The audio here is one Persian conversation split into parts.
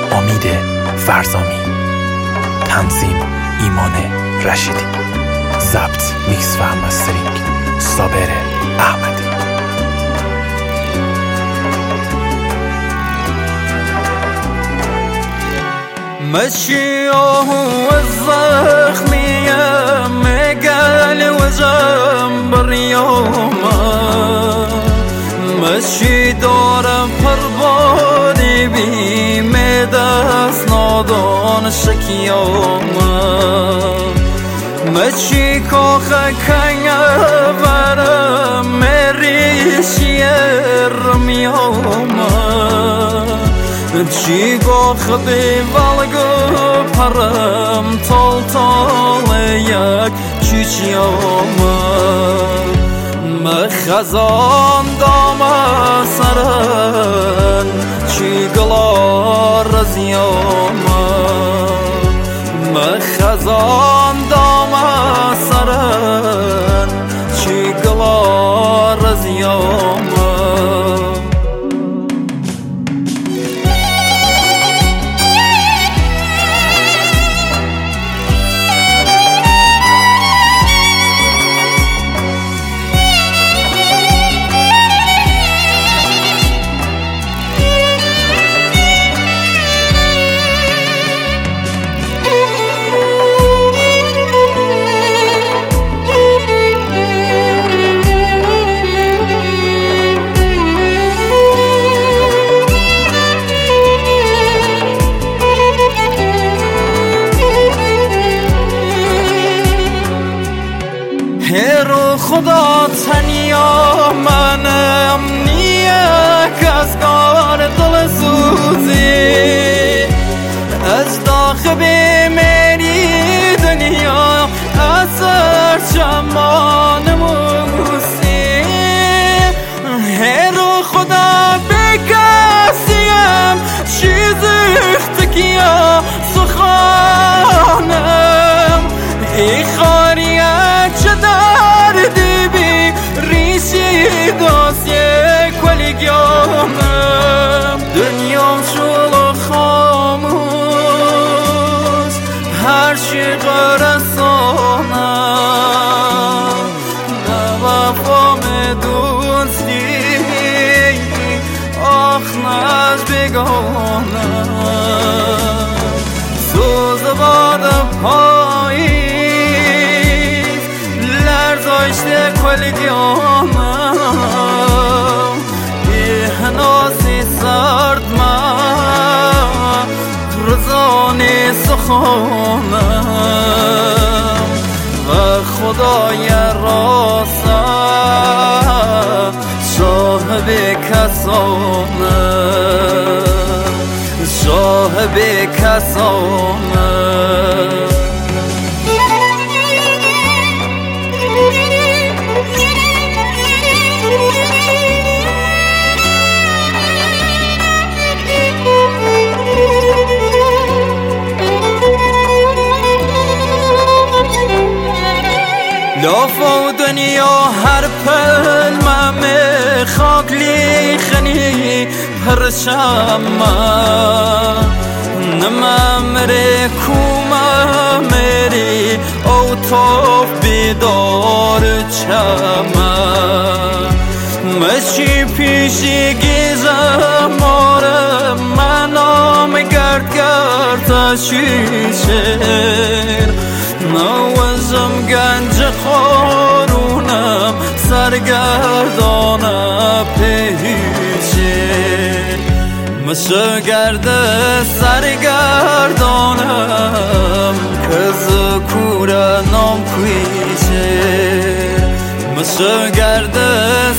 امید فرزامی، تنظیم ایمان رشیدی، ضبط میکس و مسترینگ صابر احمدی. مشيوه والزخمية مقال وجنبر يوما مشي دور فرباني بي مداس نادان شكيوما مشي كوخا كايا ورا مريشي الرميوما چی گخبی والگو پرم تال تال یک چیچی آمد مخزان دام سرن چی گلار رزی آمد مخزان دام سرن چی گلار رزی آمد. هر خدا تنیا منم نیه کس کار دل سوزی از داخل میری دنیا اثر چمان موسی هر خدا بکسیم چیز اختکیا سخانم ای خاریت چه دردی بی ریشی داسیه کلی گیامم دنیام شلو خاموش هر چی قرسانم نوفام دوستی آخ نش بگانم سوز باد پایی لرزاشته کلگیانم بیهناسی سرد من رزانی سخانم و خدای راستم شاهد کسانم شاهد کسانم. لافو دنیا هر پل مم خاک لیخنی پرشم نممره کومه مری او توف بیدار چمه مشی پیشی گیزم ماره منام گرد گرد شیشر نوزم گنج خارونم سرگردانه پیشه مشگرده سرگردانم کز کوره نام کویشه مشگرده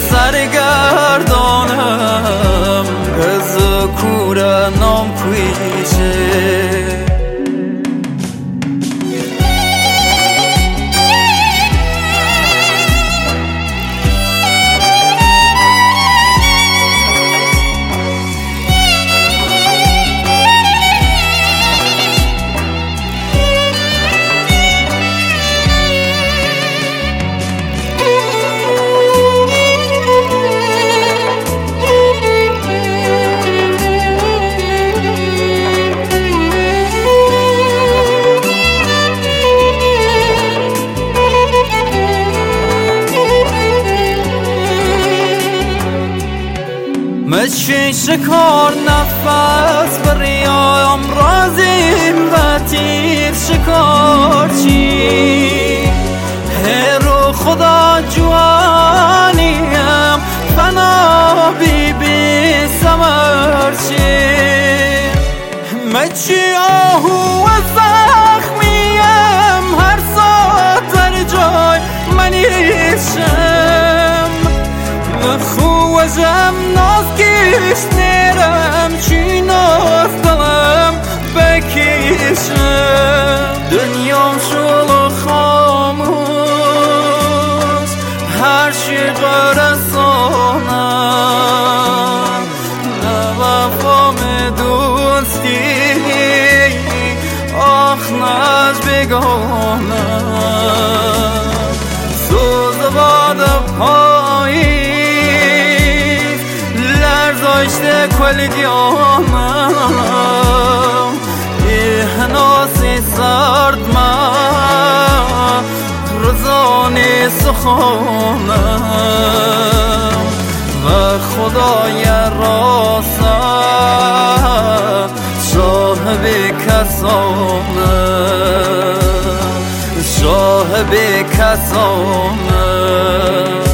سرگردانم کز کوره نام کویشه شکار نفس بریام رازیم و تیر شکار چی هرو خدا جوانیم فنا بی بی سمر چی مچی آهو و زخمیم هر ساعت در جای منیشم مخوزم ناز کش نیرم چی ناز دلم بکشم دنیام شل خاموش هر شی قرصانم نوفام دوستی آخ ناز بگانم سوز باد پاییز لرزاشته کلگیانم احناسی سرد من رزانی سخانم و خدای راستم شاه بکسانم شاه بکسانم